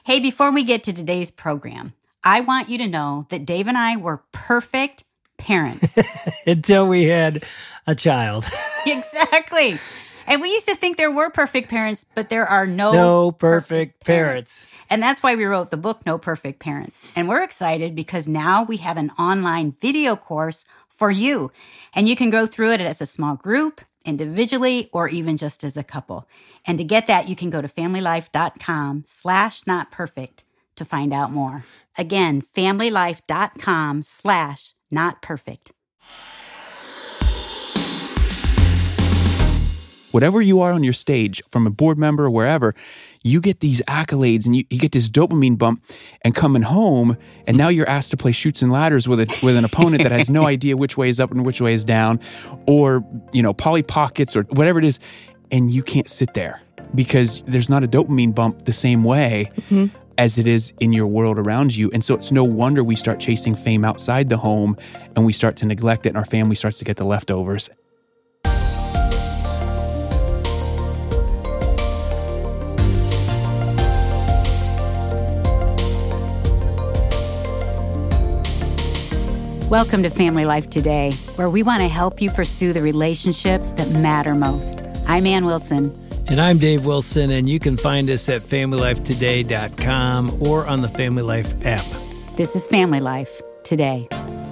Hey, before we get to today's program, I want you to know that Dave and I were perfect parents. Until we had a child. Exactly. And we used to think there were perfect parents, but there are no perfect parents. And that's why we wrote the book, No Perfect Parents. And we're excited because now we have an online video course for you. And you can go through it as a small group, individually, or even just as a couple. And to get that, you can go to familylife.com/notperfect to find out more. Again, familylife.com/notperfect. Whatever you are on your stage, from a board member or wherever, you get these accolades and you get this dopamine bump, and coming home, and now you're asked to play Chutes and Ladders with an opponent that has no idea which way is up and which way is down, or, Polly Pockets or whatever it is, and you can't sit there because there's not a dopamine bump the same way as it is in your world around you. And so it's no wonder we start chasing fame outside the home and we start to neglect it, and our family starts to get the leftovers. Welcome to Family Life Today, where we want to help you pursue the relationships that matter most. I'm Ann Wilson. And I'm Dave Wilson, and you can find us at FamilyLifeToday.com or on the Family Life app. This is Family Life Today.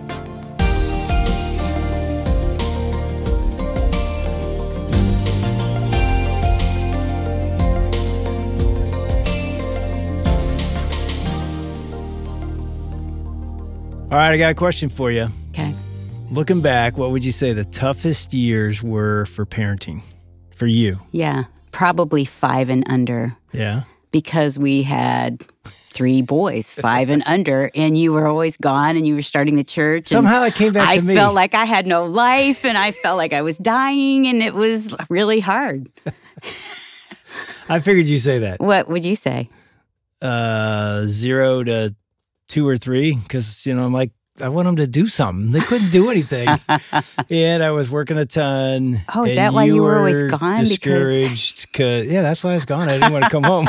All right, I got a question for you. Okay. Looking back, what would you say the toughest years were for parenting for you? Yeah, probably 5 and under. Yeah. Because we had 3 boys, 5 and under, and you were always gone and you were starting the church. Somehow it came back to me. I felt like I had no life and I felt like I was dying, and it was really hard. I figured you'd say that. What would you say? 0 to 2 or 3, because, I'm like, I want them to do something. They couldn't do anything. And I was working a ton. Oh, is that why you were always gone? Discouraged. Yeah, that's why I was gone. I didn't want to come home.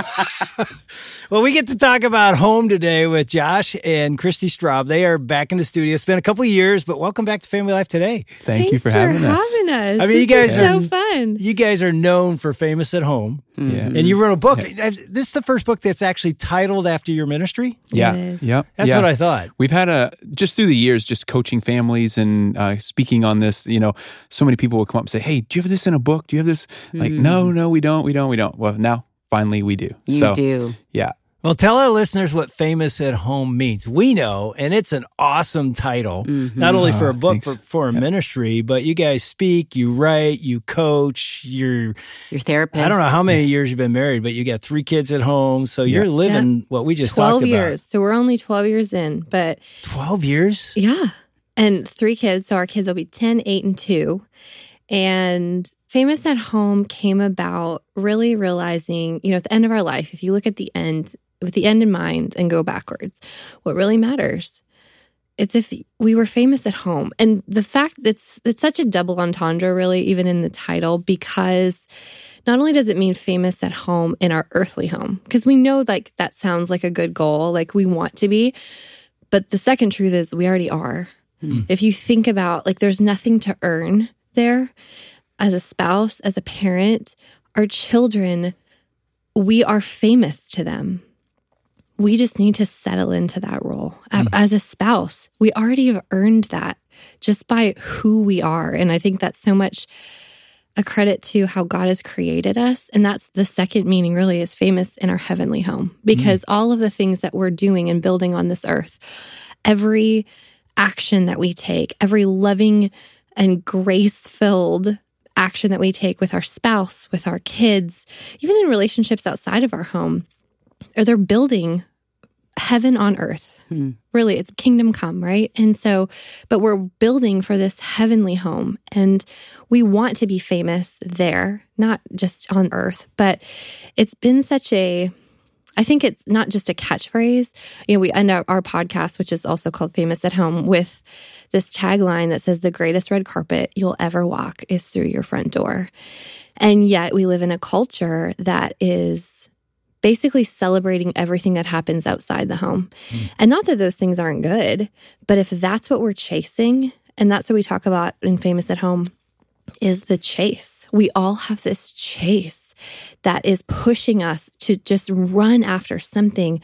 Well, we get to talk about home today with Josh and Christy Straub. They are back in the studio. It's been a couple of years, but welcome back to Family Life Today. Thanks you for having us. I mean, you guys are so fun. You guys are known for Famous at Home. Yeah. And you wrote a book. Yeah. This is the first book that's actually titled after your ministry? Yeah. Yep. That's what I thought. We've had just through the years, just coaching families and speaking on this, so many people will come up and say, hey, do you have this in a book? Do you have this? Like, no, we don't. Well, now finally we do. You do. Yeah. Well, tell our listeners what Famous at Home means. We know, and it's an awesome title, not only for a book, but for a ministry, but you guys speak, you write, you coach, you're therapist. I don't know how many years you've been married, but you got 3 kids at home, so you're living what we just talked about. 12 years. So we're only 12 years in, but 12 years? Yeah. And 3 kids, so our kids will be 10, 8, and 2. And Famous at Home came about really realizing, at the end of our life, if you look at the end, with the end in mind and go backwards, what really matters, it's if we were famous at home. And the fact it's such a double entendre, really, even in the title, because not only does it mean famous at home in our earthly home, because we know like that sounds like a good goal, like we want to be, but the second truth is we already are. If you think about, like, there's nothing to earn there. As a spouse, as a parent, our children, we are famous to them. We just need to settle into that role. As a spouse, we already have earned that just by who we are. And I think that's so much a credit to how God has created us. And that's the second meaning, really, is famous in our heavenly home. Because all of the things that we're doing and building on this earth, every action that we take, every loving and grace-filled action that we take with our spouse, with our kids, even in relationships outside of our home, or they're building heaven on earth. Really, it's kingdom come, right? And so, but we're building for this heavenly home, and we want to be famous there, not just on earth. But it's been I think it's not just a catchphrase. We end our podcast, which is also called Famous at Home, with this tagline that says, the greatest red carpet you'll ever walk is through your front door. And yet we live in a culture that is basically celebrating everything that happens outside the home. And not that those things aren't good, but if that's what we're chasing, and that's what we talk about in Famous at Home, is the chase. We all have this chase that is pushing us to just run after something,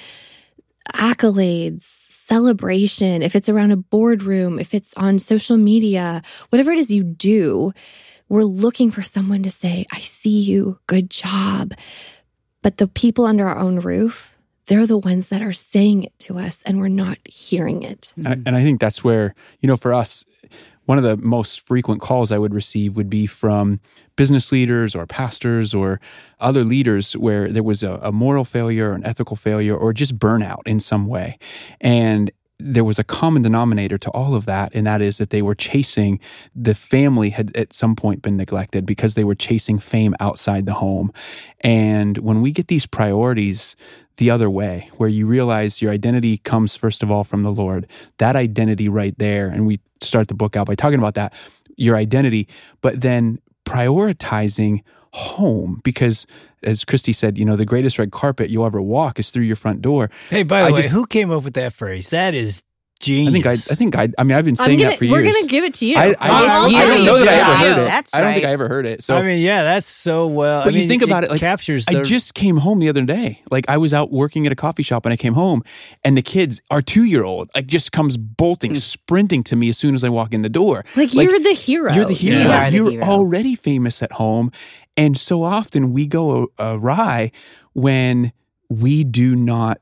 accolades, celebration, if it's around a boardroom, if it's on social media, whatever it is you do, we're looking for someone to say, I see you, good job. But the people under our own roof, they're the ones that are saying it to us and we're not hearing it. And I think that's where, for us, one of the most frequent calls I would receive would be from business leaders or pastors or other leaders where there was a moral failure, an ethical failure, or just burnout in some way. And there was a common denominator to all of that, and that is that they were chasing, the family had at some point been neglected because they were chasing fame outside the home. And when we get these priorities the other way, where you realize your identity comes first of all from the Lord, that identity right there, and we start the book out by talking about that, your identity, but then prioritizing home, because as Christy said, the greatest red carpet you'll ever walk is through your front door. Hey, by the way, who came up with that phrase? That is genius. I've been saying that for years. We're going to give it to you. I don't know that I ever heard it. That's I don't think I ever heard it. So that's so well. But you think about it, like, captures. I just came home the other day. Like, I was out working at a coffee shop and I came home, and the kids, our 2-year-old, like, just comes bolting, sprinting to me as soon as I walk in the door. Like you're the hero. You're the hero. Yeah. You're already famous at home. And so often we go awry when we do not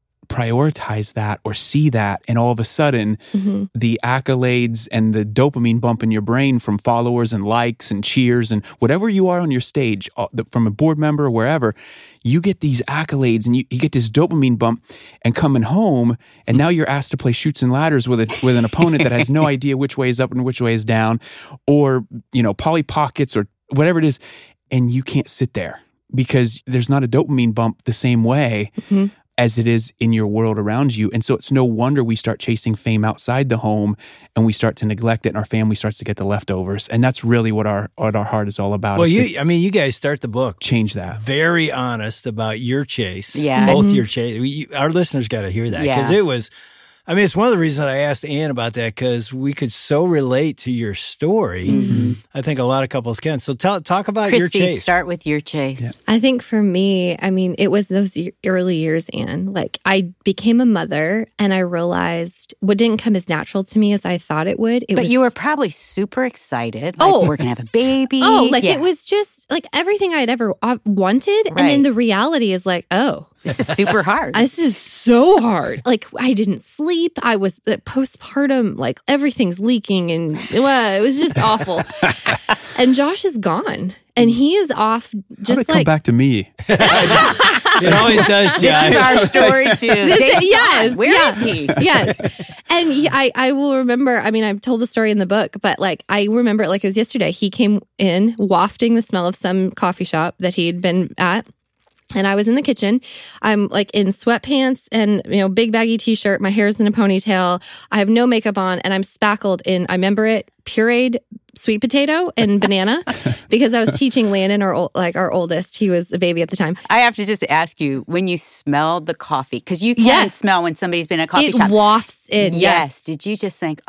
prioritize that or see that, and all of a sudden the accolades and the dopamine bump in your brain from followers and likes and cheers and whatever you are on your stage, from a board member or wherever, you get these accolades and you get this dopamine bump, and coming home, and now you're asked to play Chutes and Ladders with an opponent that has no idea which way is up and which way is down, or Polly Pockets or whatever it is, and you can't sit there because there's not a dopamine bump the same way as it is in your world around you. And so it's no wonder we start chasing fame outside the home, and we start to neglect it, and our family starts to get the leftovers. And that's really what our heart is all about. Well, you guys start the book. Change that. Very honest about your chase. Yeah. Both your chase. Our listeners got to hear that, because it was, it's one of the reasons I asked Ann about that, because we could so relate to your story. I think a lot of couples can. So talk about Christy, your chase. Start with your chase. Yeah. I think for me, it was those early years, Anne. Like, I became a mother and I realized what didn't come as natural to me as I thought it would. But you were probably super excited. Like, we're going to have a baby. It was just like everything I'd ever wanted. Right. And then the reality is like, this is super hard. This is so hard. Like, I didn't sleep. I was postpartum, like everything's leaking, and it was just awful. And Josh is gone, and he is off. Just come back to me. It always does, Josh. This is our story too. Yes. Where is he? Yes. And I will remember, I've told a story in the book, but like, I remember it like it was yesterday. He came in wafting the smell of some coffee shop that he'd been at. And I was in the kitchen. I'm like in sweatpants and, big baggy t-shirt. My hair's in a ponytail. I have no makeup on, and I'm spackled in, I remember it, pureed sweet potato and banana, because I was teaching Landon, our oldest. He was a baby at the time. I have to just ask you, when you smelled the coffee, because you can smell when somebody's been in a coffee shop. It wafts in. Yes. Did you just think,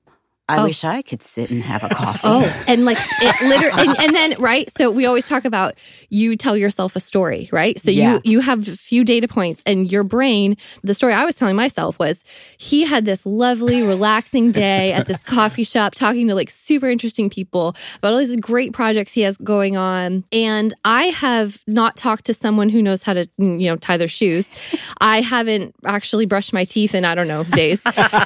I wish I could sit and have a coffee. And like it literally, and then, right? So we always talk about, you tell yourself a story, right? So you have a few data points, and your brain, the story I was telling myself was, he had this lovely, relaxing day at this coffee shop, talking to like super interesting people about all these great projects he has going on. And I have not talked to someone who knows how to, tie their shoes. I haven't actually brushed my teeth in, days.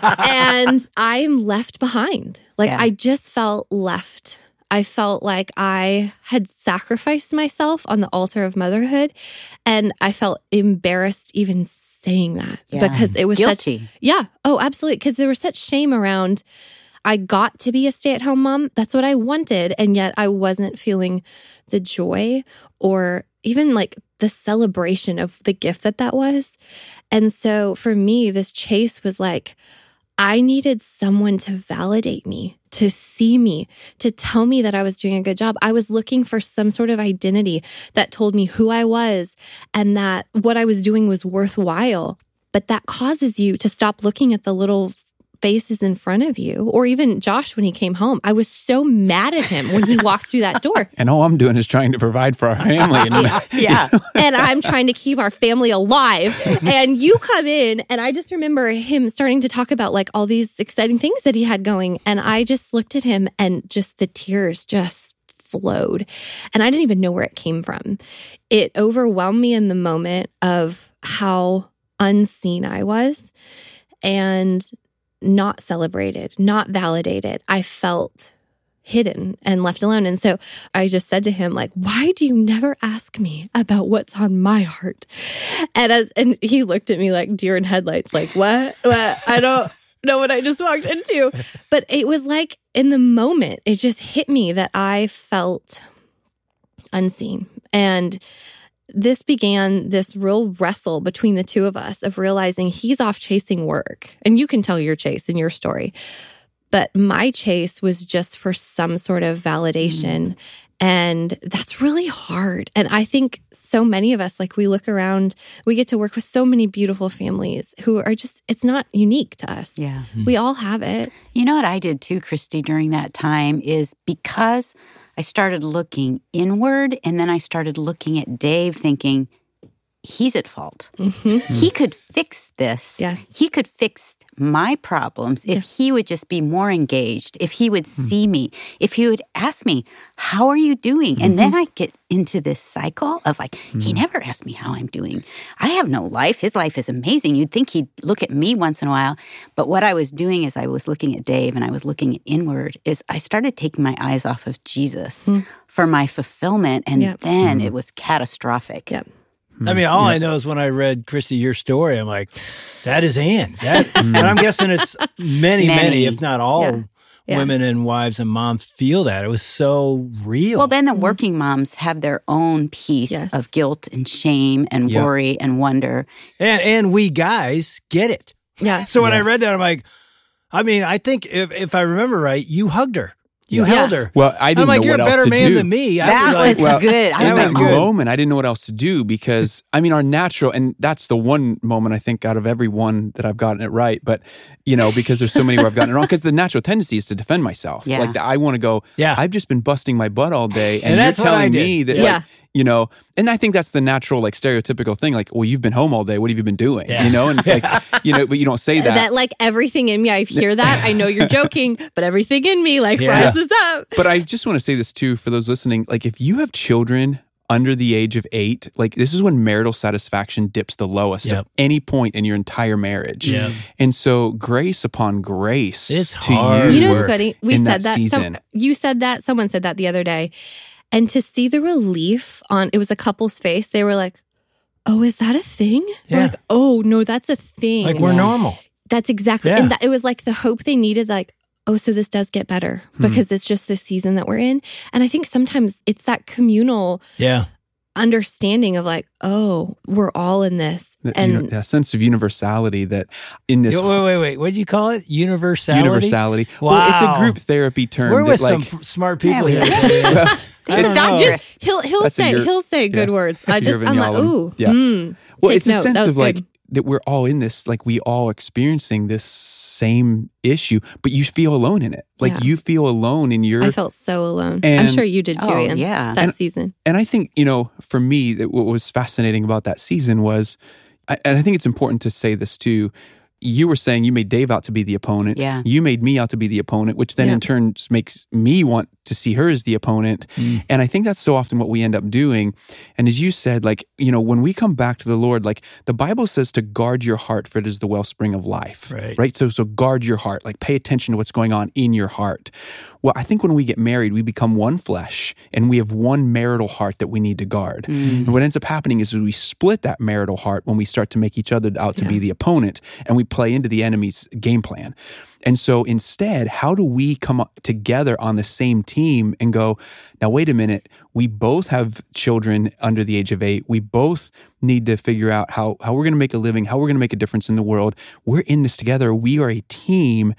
And I'm left behind. Like, I just felt left. I felt like I had sacrificed myself on the altar of motherhood, and I felt embarrassed even saying that, because it was guilty. Absolutely. Because there was such shame around, I got to be a stay-at-home mom. That's what I wanted. And yet I wasn't feeling the joy or even like the celebration of the gift that was. And so for me, this chase was like, I needed someone to validate me, to see me, to tell me that I was doing a good job. I was looking for some sort of identity that told me who I was and that what I was doing was worthwhile. But that causes you to stop looking at the little faces in front of you. Or even Josh, when he came home, I was so mad at him when he walked through that door. And all I'm doing is trying to provide for our family. Yeah. And I'm trying to keep our family alive. And you come in, and I just remember him starting to talk about like all these exciting things that he had going. And I just looked at him and just the tears just flowed. And I didn't even know where it came from. It overwhelmed me in the moment of how unseen I was and not celebrated, not validated. I felt hidden and left alone. And so I just said to him, like, why do you never ask me about what's on my heart? And he looked at me like deer in headlights, like, what? I don't know what I just walked into. But it was like in the moment, it just hit me that I felt unseen. And this began this real wrestle between the two of us of realizing he's off chasing work. And you can tell your chase in your story. But my chase was just for some sort of validation. And that's really hard. And I think so many of us, like we look around, we get to work with so many beautiful families who are just, it's not unique to us. Yeah. We all have it. You know what I did too, Christy, during that time is because I started looking inward and then I started looking at Dave thinking, he's at fault. He could fix this. Yes. He could fix my problems if he would just be more engaged, if he would see me, if he would ask me, how are you doing? And then I get into this cycle of like, he never asked me how I'm doing. I have no life. His life is amazing. You'd think he'd look at me once in a while. But what I was doing is I was looking at Dave and I was looking inward is I started taking my eyes off of Jesus for my fulfillment. And then it was catastrophic. Yep. I mean, all I know is when I read, Christy, your story, I'm like, that is Ann. And I'm guessing it's many, if not all women and wives and moms feel that. It was so real. Well, then the working moms have their own piece of guilt and shame and worry and wonder. And we guys get it. Yeah. So when I read that, I'm like, I mean, I think if I remember right, you hugged her. You held her. Well, I didn't I'm like, know you're what a better else to man do. than me. That was good. I In was that like, moment, I didn't know what else to do because, I mean, our natural, and that's the one moment I think out of every one that I've gotten it right, but, you know, because there's so many where I've gotten it wrong, because the natural tendency is to defend myself. Yeah. Like, I want to go, I've just been busting my butt all day, and that's you're what I telling did. me that, like, you know, and I think that's the natural, like, stereotypical thing. Like, well, you've been home all day. What have you been doing? You know, and it's like, you know, but you don't say that. That like everything in me, I hear that. I know you're joking, but everything in me like rises up. But I just want to say this too, for those listening, like if you have children under the age of 8, like this is when marital satisfaction dips the lowest at any point in your entire marriage. And so grace upon grace. It's to hard. You know what's funny? We in said that season. you said that. Someone said that the other day. And to see the relief on, it was a couple's face. They were like, oh, is that a thing? We're like, oh, no, that's a thing. Like we're normal. That's exactly. And that, it was like the hope they needed, like, oh, so this does get better because it's just this season that we're in. And I think sometimes it's that communal understanding of like, oh, we're all in this. And a sense of universality that in this. Wait. What did you call it? Universality? Universality. Wow. Well, it's a group therapy term. We're with like, some smart people here. He's a doctoress. He'll say good words. I'm like, ooh. Well, it's a note. sense That of was like good. that we're all in this, like we all experiencing this same issue, but you feel alone in it. Like you feel alone in your. I felt so alone. And- I'm sure you did too, Oh, Ian. yeah. That season. And I think, you know, for me, that what was fascinating about that season was, and I think it's important to say this too. You were saying you made Dave out to be the opponent. Yeah. You made me out to be the opponent, which then in turn makes me want to see her as the opponent. And I think that's so often what we end up doing. And as you said, like, you know, when we come back to the Lord, like the Bible says to guard your heart, for it is the wellspring of life. Right? So guard your heart, like pay attention to what's going on in your heart. Well, I think when we get married, we become one flesh and we have one marital heart that we need to guard. And what ends up happening is we split that marital heart when we start to make each other out to be the opponent and we play into the enemy's game plan. And so instead, how do we come together on the same team and go, now, wait a minute, we both have children under the age of 8. We both need to figure out how we're going to make a living, how we're going to make a difference in the world. We're in this together. We are a team.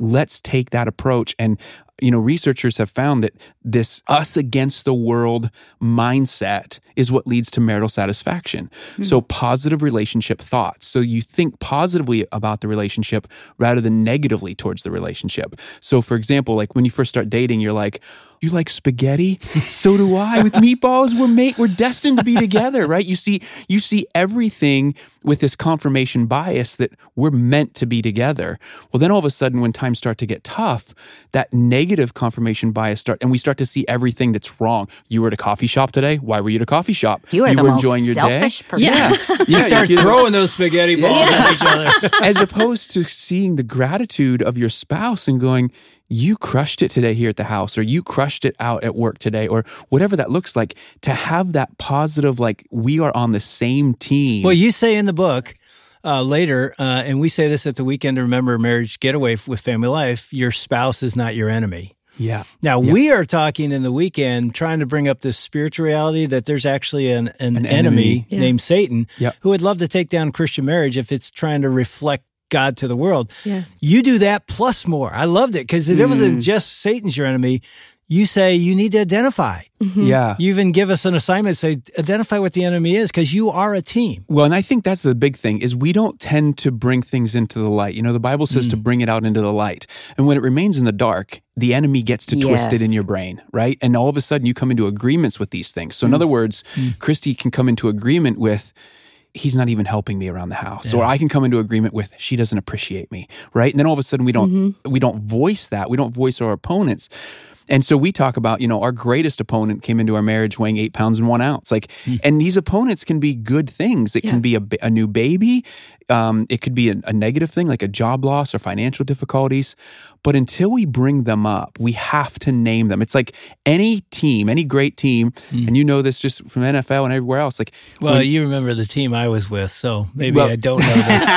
let's take that approach. And researchers have found that this us against the world mindset is what leads to marital satisfaction. So positive relationship thoughts. So you think positively about the relationship rather than negatively towards the relationship. So for example, like when you first start dating, you're like, you like spaghetti? So do I. With meatballs, we're destined to be together, right? You see everything with this confirmation bias that we're meant to be together. Well, then all of a sudden, when times start to get tough, that negative confirmation bias and we start to see everything that's wrong. You were at a coffee shop today. Why were you at a coffee shop? You were the were most enjoying your selfish day. person. Yeah, You start throwing those spaghetti balls at each other. as opposed to seeing the gratitude of your spouse and going, you crushed it today here at the house, or you crushed it out at work today, or whatever that looks like, to have that positive, like we are on the same team. Well, you say in the book later, and we say this at the Weekend to Remember Marriage Getaway with Family Life, your spouse is not your enemy. Yeah. Now, we are talking in the weekend, trying to bring up this spiritual reality that there's actually an enemy named Satan who would love to take down Christian marriage if it's trying to reflect God to the world. Yes. You do that plus more. I loved it because it wasn't just Satan's your enemy. You say you need to identify. Yeah. You even give us an assignment, say, identify what the enemy is because you are a team. Well, and I think that's the big thing is we don't tend to bring things into the light. The Bible says to bring it out into the light. And when it remains in the dark, the enemy gets to twist it in your brain, right? And all of a sudden you come into agreements with these things. So in other words, Christy can come into agreement with, he's not even helping me around the house. Or I can come into agreement with, she doesn't appreciate me, right? And then all of a sudden we don't voice that. We don't voice our opponents. And so we talk about, our greatest opponent came into our marriage weighing 8 pounds and 1 ounce. And these opponents can be good things. It can be a new baby. It could be a negative thing like a job loss or financial difficulties. But until we bring them up, we have to name them. It's like any team, any great team, and you know this just from NFL and everywhere else. Well, you remember the team I was with, so maybe I don't know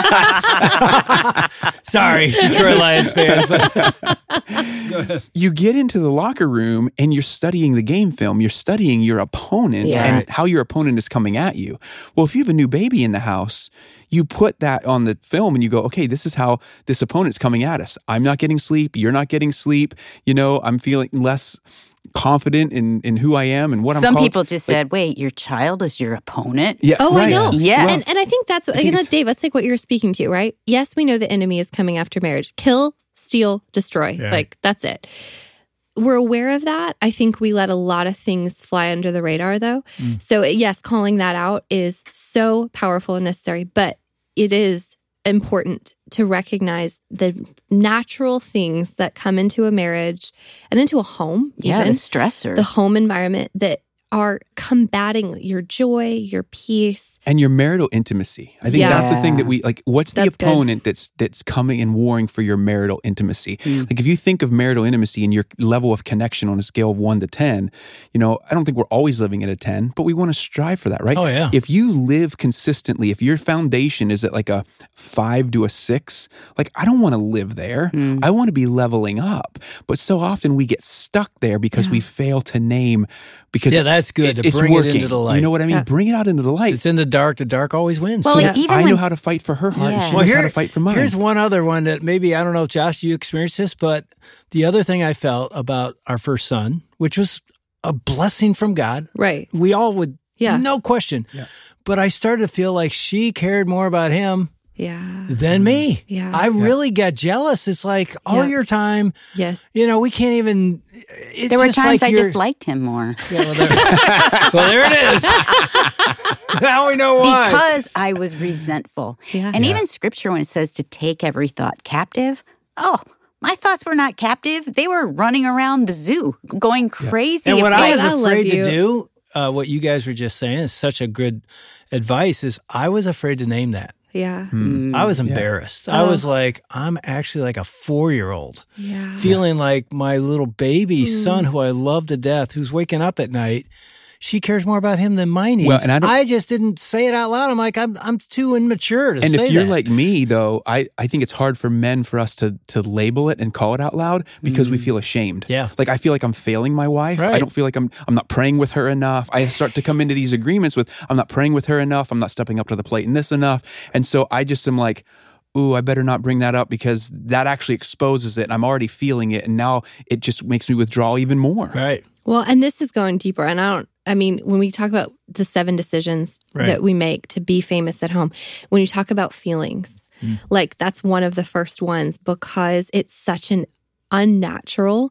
this. Sorry, Detroit Lions fans. Go ahead. You get into the locker room and you're studying the game film. You're studying your opponent and how your opponent is coming at you. Well, if you have a new baby in the house, you put that on the film and you go, okay, this is how this opponent's coming at us. I'm not getting sleep. You're not getting sleep. I'm feeling less confident in who I am and what I'm called. Some people just said, wait, your child is your opponent? Yeah. Oh, right. I know. Yes. And I think that's, Dave, that's like what you're speaking to, right? Yes, we know the enemy is coming after marriage. Kill, steal, destroy. Yeah. That's it. We're aware of that. I think we let a lot of things fly under the radar, though. So yes, calling that out is so powerful and necessary, but it is important to recognize the natural things that come into a marriage and into a home. Yeah, even, the stressors. the home environment that are combating your joy, your peace. And your marital intimacy. I think that's the thing that we like. What's the That's opponent that's coming and warring for your marital intimacy? Like if you think of marital intimacy and your level of connection on a scale of 1 to 10, I don't think we're always living at a 10, but we want to strive for that, right? Oh, yeah. If you live consistently, if your foundation is at like a 5 to a 6, I don't want to live there. I want to be leveling up. But so often we get stuck there because we fail to name. Because that's good to it's bring working. it into the light. You know what I mean? Bring it out into the light. It's in the dark always wins. Well, So- even I when know how to fight for her heart, and she Yeah. knows how to fight for mine. Here's one other one that maybe, I don't know, Josh, you experienced this, but the other thing I felt about our first son, which was a blessing from God. Right. We all would, Yeah. no question. Yeah. But I started to feel like she cared more about him Yeah. than me. Yeah. I really got jealous. It's like all Yeah. your time, Yes. we can't even. It's there were just times like I just liked him more. Yeah, well, there it is. Now we know why. Because I was resentful. Yeah. And even scripture, when it says to take every thought captive, my thoughts were not captive. They were running around the zoo, going crazy. And what I was I love afraid to you. do, what you guys were just saying is such a good advice, is I was afraid to name that. Yeah. I was embarrassed. I was like, I'm actually like a 4-year-old, Yeah. feeling like my little baby son, who I love to death, who's waking up at night, she cares more about him than my needs. Well, and I just didn't say it out loud. I'm like, I'm too immature to say that. And if you're like me, though, I think it's hard for men for us to label it and call it out loud because we feel ashamed. Yeah. Like I feel like I'm failing my wife. Right. I don't feel like I'm not praying with her enough. I start to come into these agreements with I'm not praying with her enough. I'm not stepping up to the plate in this enough. And so I just am like, ooh, I better not bring that up because that actually exposes it and I'm already feeling it. And now it just makes me withdraw even more. Right. Well, and this is going deeper. And when we talk about the 7 decisions that we make to be famous at home, when you talk about feelings, like that's one of the first ones because it's such an unnatural,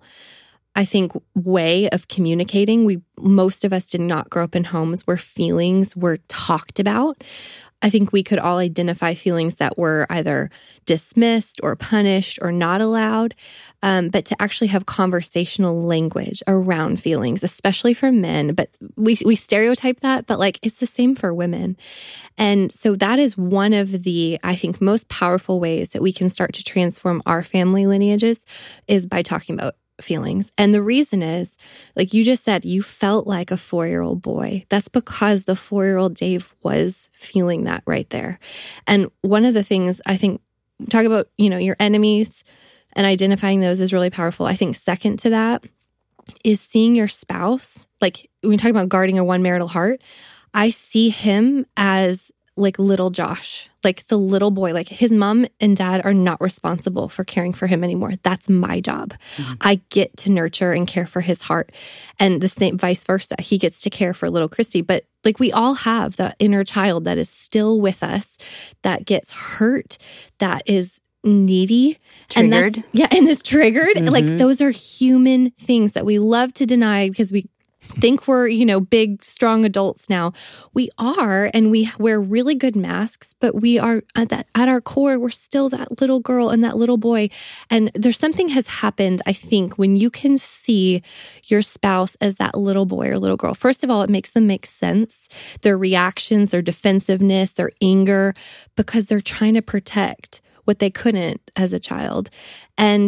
I think, way of communicating. Most of us did not grow up in homes where feelings were talked about. I think we could all identify feelings that were either dismissed or punished or not allowed, but to actually have conversational language around feelings, especially for men. But we stereotype that, but like it's the same for women. And so that is one of the, I think, most powerful ways that we can start to transform our family lineages is by talking about feelings. And the reason is, like you just said, you felt like a 4-year-old boy. That's because the 4-year-old Dave was feeling that right there. And one of the things I think, talk about, your enemies and identifying those is really powerful. I think second to that is seeing your spouse. Like when we talk about guarding a one marital heart, I see him as like little Josh, like the little boy, like his mom and dad are not responsible for caring for him anymore. That's my job. I get to nurture and care for his heart. And the same vice versa. He gets to care for little Christy. But like we all have the inner child that is still with us, that gets hurt, that is needy. Triggered. And is triggered. Like those are human things that we love to deny because we think we're, big, strong adults now. We are, and we wear really good masks, but we are at our core, we're still that little girl and that little boy. And there's something has happened, I think, when you can see your spouse as that little boy or little girl. First of all, it makes them make sense. Their reactions, their defensiveness, their anger, because they're trying to protect what they couldn't as a child. And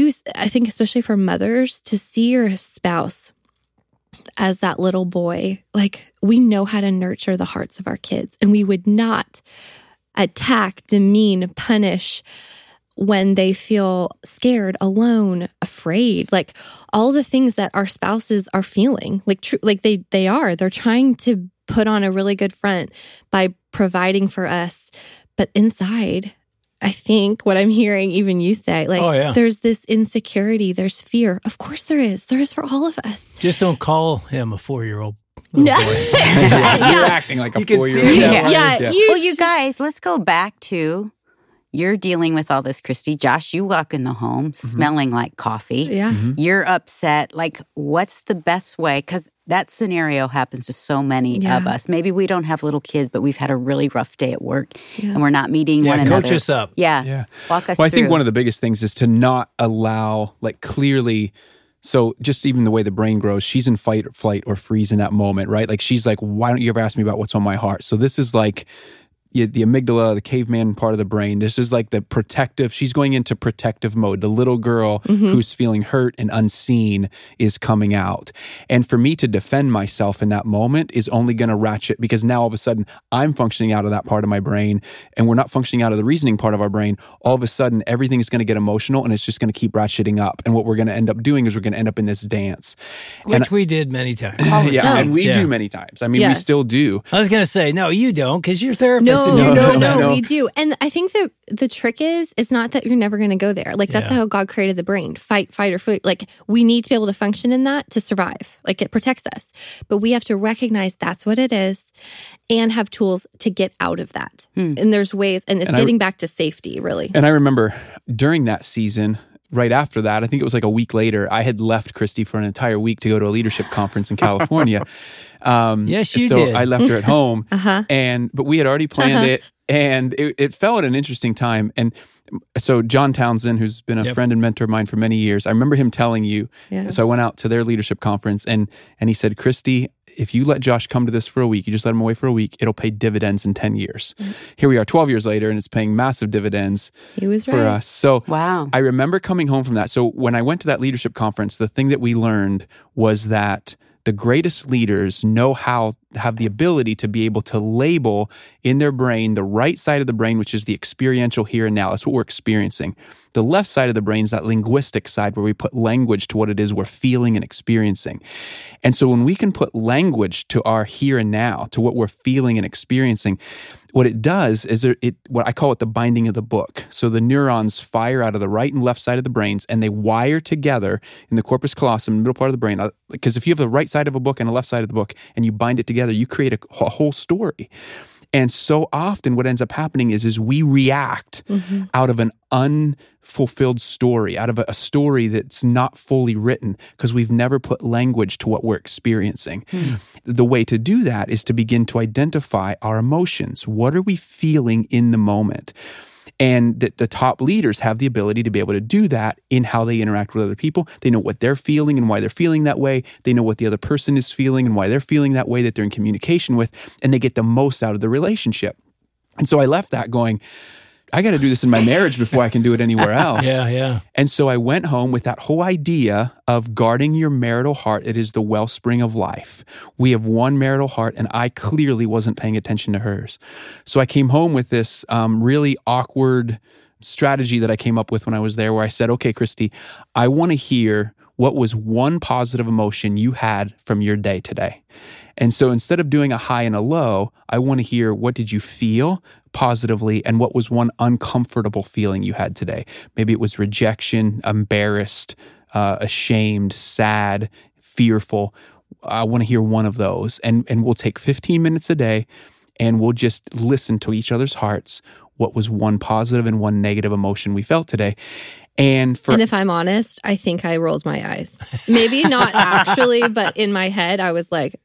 I think especially for mothers, to see your spouse as that little boy, like we know how to nurture the hearts of our kids, and we would not attack, demean, punish when they feel scared, alone, afraid, like all the things that our spouses are feeling, they're trying to put on a really good front by providing for us. But inside, I think what I'm hearing even you say, there's this insecurity, there's fear. Of course there is. There is for all of us. Just don't call him a 4-year-old little boy. You're acting like a 4-year-old. Well, you guys, let's go back to you're dealing with all this, Christy. Josh, you walk in the home smelling like coffee. Yeah. You're upset. Like, what's the best way? Because that scenario happens to so many of us. Maybe we don't have little kids, but we've had a really rough day at work and we're not meeting one another. Coach us up. Yeah. Walk us through. I think one of the biggest things is to not allow, clearly, so just even the way the brain grows, she's in fight, flight, or freeze in that moment, right? Like she's like, why don't you ever ask me about what's on my heart? So this is like the amygdala, the caveman part of the brain. This is like the protective, she's going into protective mode. The little girl who's feeling hurt and unseen is coming out. And for me to defend myself in that moment is only going to ratchet, because now all of a sudden I'm functioning out of that part of my brain and we're not functioning out of the reasoning part of our brain. All of a sudden everything is going to get emotional and it's just going to keep ratcheting up. And what we're going to end up doing is we're going to end up in this dance. Which we did many times. And we do many times. I mean, we still do. I was going to say, no, you don't, because you're a therapist. No, we do. And I think the trick is, it's not that you're never going to go there. Like, that's how God created the brain. Fight, or flight. Like, we need to be able to function in that to survive. Like, it protects us. But we have to recognize that's what it is and have tools to get out of that. And there's ways, and it's getting back to safety, really. And I remember during that season, right after that, I think it was like a week later, I had left Christy for an entire week to go to a leadership conference in California. Yes, you so did. I left her at home, but we had already planned it, and it fell at an interesting time. And so John Townsend, who's been a friend and mentor of mine for many years, I remember him telling you. So I went out to their leadership conference, and he said, Christy, if you let Josh come to this for a week, you just let him away for a week, it'll pay dividends in 10 years. Here we are 12 years later, and it's paying massive dividends for us. So I remember coming home from that. So when I went to that leadership conference, the thing that we learned was that the greatest leaders know how have the ability to be able to label in their brain the right side of the brain, which is the experiential here and now. That's what we're experiencing. The left side of the brain is that linguistic side where we put language to what it is we're feeling and experiencing. And so when we can put language to our here and now, to what we're feeling and experiencing, what it does is what I call it the binding of the book. So the neurons fire out of the right and left side of the brains, and they wire together in the corpus callosum, the middle part of the brain. Because if you have the right side of a book and the left side of the book, and you bind it together, you create a whole story. And so often what ends up happening is we react out of an unfulfilled story, out of a story that's not fully written because we've never put language to what we're experiencing. The way to do that is to begin to identify our emotions. What are we feeling in the moment? And the top leaders have the ability to be able to do that in how they interact with other people. They know what they're feeling and why they're feeling that way. They know what the other person is feeling and why they're feeling that way that they're in communication with, and they get the most out of the relationship. And so I left that going, I got to do this in my marriage before I can do it anywhere else. Yeah. And so I went home with that whole idea of guarding your marital heart. It is the wellspring of life. We have one marital heart, and I clearly wasn't paying attention to hers. So I came home with this really awkward strategy that I came up with when I was there, where I said, okay, Christy, I want to hear what was one positive emotion you had from your day today. And so instead of doing a high and a low, I want to hear what did you feel positively and what was one uncomfortable feeling you had today. Maybe it was rejection, embarrassed, ashamed, sad, fearful. I want to hear one of those. And we'll take 15 minutes a day and we'll just listen to each other's hearts. What was one positive and one negative emotion we felt today? And if I'm honest, I think I rolled my eyes. Maybe not actually, but in my head, I was like,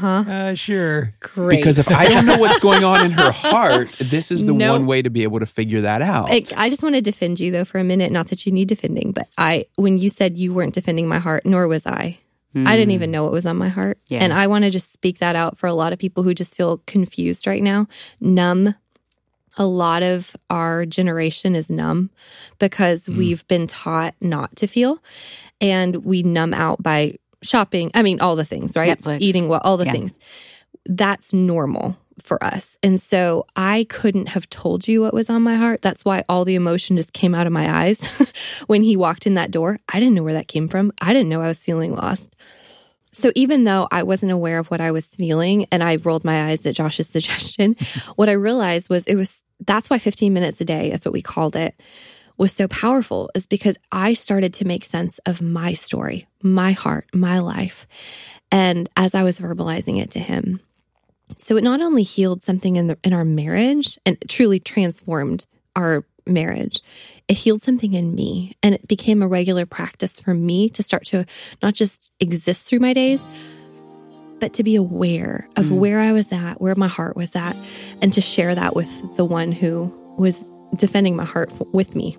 sure. Great. Because if I don't know what's going on in her heart, this is the one way to be able to figure that out. I just want to defend you, though, for a minute. Not that you need defending, but when you said you weren't defending my heart, nor was I. I didn't even know what was on my heart. Yeah. And I want to just speak that out for a lot of people who just feel confused right now, numb. A lot of our generation is numb because we've been taught not to feel, and we numb out by shopping. I mean, all the things, right? Netflix. Eating well, all the things. That's normal for us. And so I couldn't have told you what was on my heart. That's why all the emotion just came out of my eyes when he walked in that door. I didn't know where that came from. I didn't know I was feeling lost. So even though I wasn't aware of what I was feeling and I rolled my eyes at Josh's suggestion, what I realized was that's why 15 minutes a day, that's what we called it, was so powerful, is because I started to make sense of my story, my heart, my life. And as I was verbalizing it to him, so it not only healed something in our marriage and truly transformed our marriage, it healed something in me. And it became a regular practice for me to start to not just exist through my days, but to be aware of where I was at, where my heart was at, and to share that with the one who was defending my heart with me.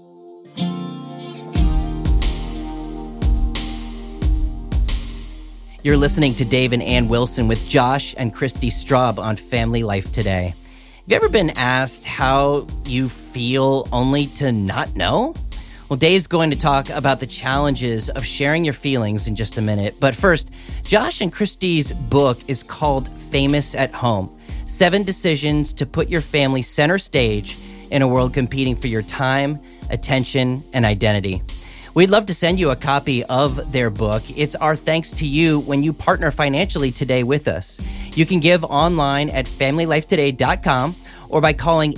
You're listening to Dave and Ann Wilson with Josh and Christy Straub on Family Life Today. Have you ever been asked how you feel only to not know? Well, Dave's going to talk about the challenges of sharing your feelings in just a minute. But first, Josh and Christy's book is called Famous at Home: 7 Decisions to Put Your Family Center Stage in a World Competing for Your Time, Attention, and Identity. We'd love to send you a copy of their book. It's our thanks to you when you partner financially today with us. You can give online at FamilyLifeToday.com or by calling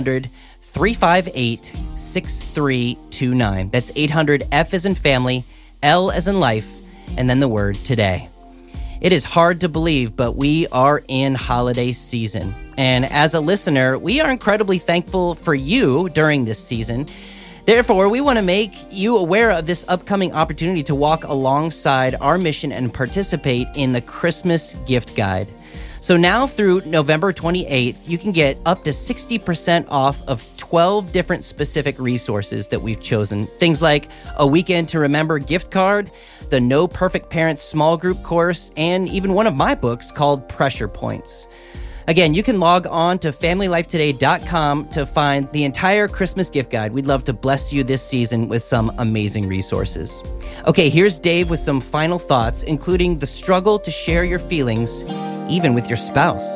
800-358-6329. That's 800-F as in family, L as in life, and then the word today. It is hard to believe, but we are in holiday season. And as a listener, we are incredibly thankful for you during this season. Therefore, we want to make you aware of this upcoming opportunity to walk alongside our mission and participate in the Christmas Gift Guide. So now through November 28th, you can get up to 60% off of 12 different specific resources that we've chosen. Things like a Weekend to Remember gift card, the No Perfect Parents small group course, and even one of my books called Pressure Points. Again, you can log on to FamilyLifeToday.com to find the entire Christmas gift guide. We'd love to bless you this season with some amazing resources. Okay, here's Dave with some final thoughts, including the struggle to share your feelings, even with your spouse.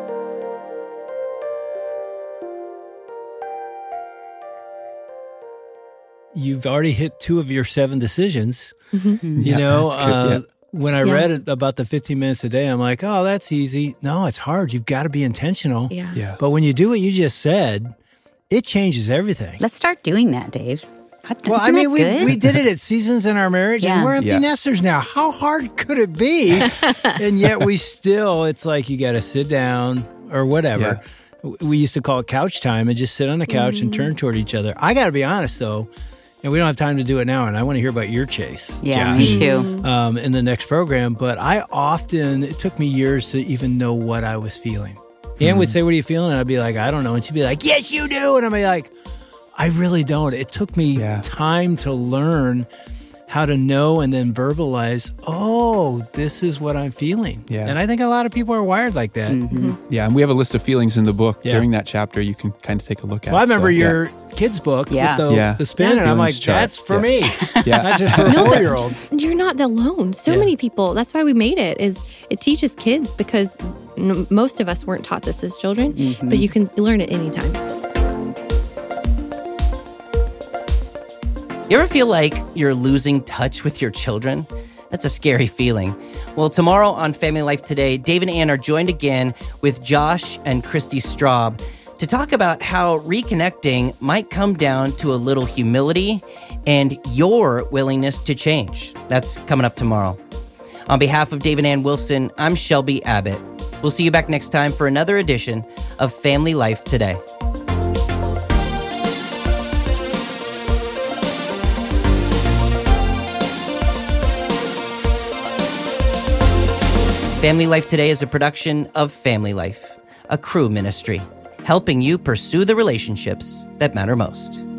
You've already hit 2 of your 7 decisions. Mm-hmm. You know, that's good, when I read it about the 15 minutes a day, I'm like, oh, that's easy. No, it's hard. You've got to be intentional. Yeah. But when you do what you just said, it changes everything. Let's start doing that, Dave. Well, I mean, we did it at seasons in our marriage, and we're empty nesters now. How hard could it be? And yet we still, it's like you got to sit down or whatever. Yeah. We used to call it couch time and just sit on the couch and turn toward each other. I got to be honest, though. And we don't have time to do it now, and I want to hear about your chase, Yeah, Josh, me too. in the next program. But it took me years to even know what I was feeling. Ann would say, what are you feeling? And I'd be like, I don't know. And she'd be like, yes, you do. And I'd be like, I really don't. It took me time to learn how to know and then verbalize, oh, this is what I'm feeling. Yeah. And I think a lot of people are wired like that. Mm-hmm. Yeah, and we have a list of feelings in the book. During that chapter, you can kind of take a look at. Well, I remember your kids' book with the spin, and I'm like, that's for me. Not just for a 4-year-old. You're not alone. So many people, that's why we made it, is it teaches kids because most of us weren't taught this as children, but you can learn it anytime. You ever feel like you're losing touch with your children? That's a scary feeling. Well, tomorrow on Family Life Today, Dave and Ann are joined again with Josh and Christy Straub to talk about how reconnecting might come down to a little humility and your willingness to change. That's coming up tomorrow. On behalf of Dave and Ann Wilson, I'm Shelby Abbott. We'll see you back next time for another edition of Family Life Today. Family Life Today is a production of Family Life, a Cru ministry, helping you pursue the relationships that matter most.